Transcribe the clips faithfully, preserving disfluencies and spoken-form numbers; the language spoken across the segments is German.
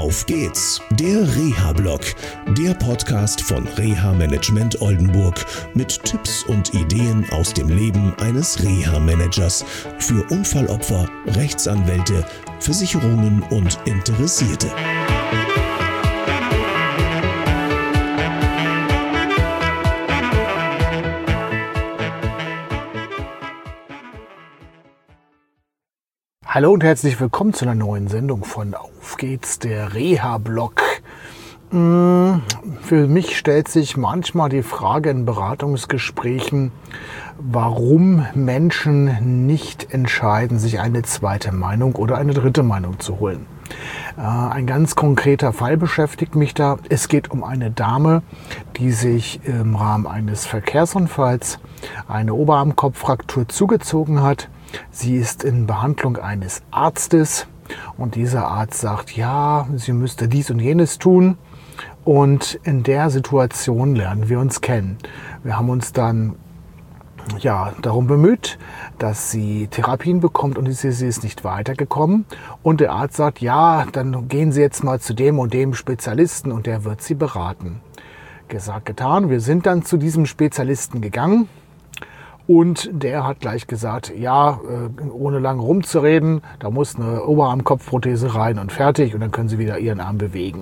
Auf geht's, der Reha-Blog, der Podcast von Reha Management Oldenburg mit Tipps und Ideen aus dem Leben eines Reha-Managers für Unfallopfer, Rechtsanwälte, Versicherungen und Interessierte. Hallo und herzlich willkommen zu einer neuen Sendung von Auf geht's, der Reha-Blog. Für mich stellt sich manchmal die Frage in Beratungsgesprächen, warum Menschen nicht entscheiden, sich eine zweite Meinung oder eine dritte Meinung zu holen. Ein ganz konkreter Fall beschäftigt mich da. Es geht um eine Dame, die sich im Rahmen eines Verkehrsunfalls eine Oberarmkopffraktur zugezogen hat. Sie ist in Behandlung eines Arztes und dieser Arzt sagt, ja, sie müsste dies und jenes tun. Und in der Situation lernen wir uns kennen. Wir haben uns dann ja, darum bemüht, dass sie Therapien bekommt und sie, sie ist nicht weitergekommen. Und der Arzt sagt, ja, dann gehen Sie jetzt mal zu dem und dem Spezialisten und der wird Sie beraten. Gesagt, getan. Wir sind dann zu diesem Spezialisten gegangen. Und der hat gleich gesagt, ja, ohne lange rumzureden, da muss eine Oberarmkopfprothese rein und fertig und dann können Sie wieder Ihren Arm bewegen.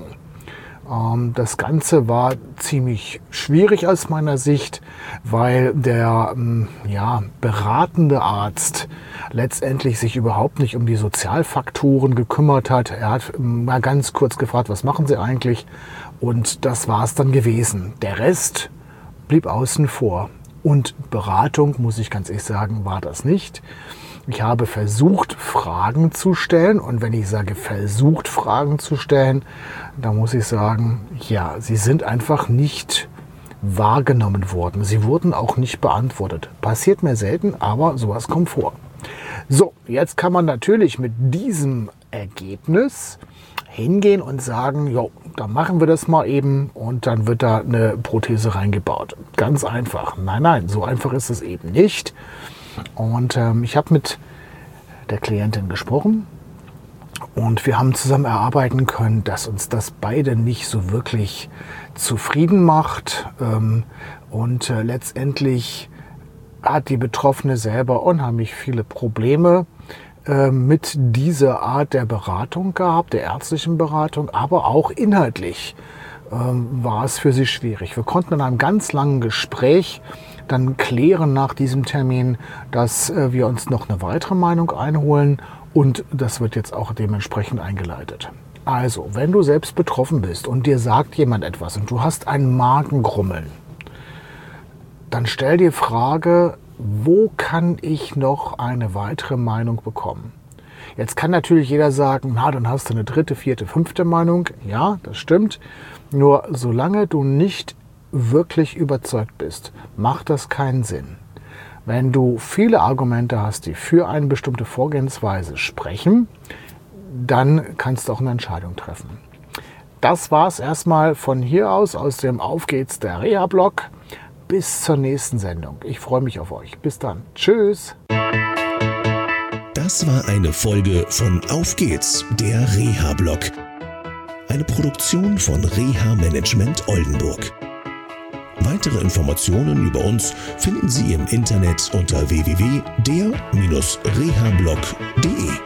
Das Ganze war ziemlich schwierig aus meiner Sicht, weil der ja, beratende Arzt letztendlich sich überhaupt nicht um die Sozialfaktoren gekümmert hat. Er hat mal ganz kurz gefragt, was machen Sie eigentlich? Und das war es dann gewesen. Der Rest blieb außen vor. Und Beratung, muss ich ganz ehrlich sagen, war das nicht. Ich habe versucht, Fragen zu stellen. Und wenn ich sage, versucht, Fragen zu stellen, dann muss ich sagen, ja, sie sind einfach nicht wahrgenommen worden. Sie wurden auch nicht beantwortet. Passiert mir selten, aber sowas kommt vor. So, jetzt kann man natürlich mit diesem Ergebnis hingehen und sagen, jo, dann machen wir das mal eben und dann wird da eine Prothese reingebaut. Ganz einfach. Nein, nein, so einfach ist es eben nicht. Und ähm, ich habe mit der Klientin gesprochen und wir haben zusammen erarbeiten können, dass uns das beide nicht so wirklich zufrieden macht. Ähm, und äh, letztendlich hat die Betroffene selber unheimlich viele Probleme mit dieser Art der Beratung gehabt, der ärztlichen Beratung, aber auch inhaltlich ähm, war es für sie schwierig. Wir konnten in einem ganz langen Gespräch dann klären nach diesem Termin, dass äh, wir uns noch eine weitere Meinung einholen und das wird jetzt auch dementsprechend eingeleitet. Also, wenn du selbst betroffen bist und dir sagt jemand etwas und du hast ein Magengrummeln, dann stell dir die Frage, wo kann ich noch eine weitere Meinung bekommen? Jetzt kann natürlich jeder sagen, na, dann hast du eine dritte, vierte, fünfte Meinung. Ja, das stimmt. Nur solange du nicht wirklich überzeugt bist, macht das keinen Sinn. Wenn du viele Argumente hast, die für eine bestimmte Vorgehensweise sprechen, dann kannst du auch eine Entscheidung treffen. Das war es erstmal von hier aus, aus dem Auf geht's, der Reha-Blog. Bis zur nächsten Sendung. Ich freue mich auf euch. Bis dann. Tschüss. Das war eine Folge von Auf geht's, der Reha-Blog. Eine Produktion von Reha Management Oldenburg. Weitere Informationen über uns finden Sie im Internet unter w w w punkt der Bindestrich reha blog punkt de.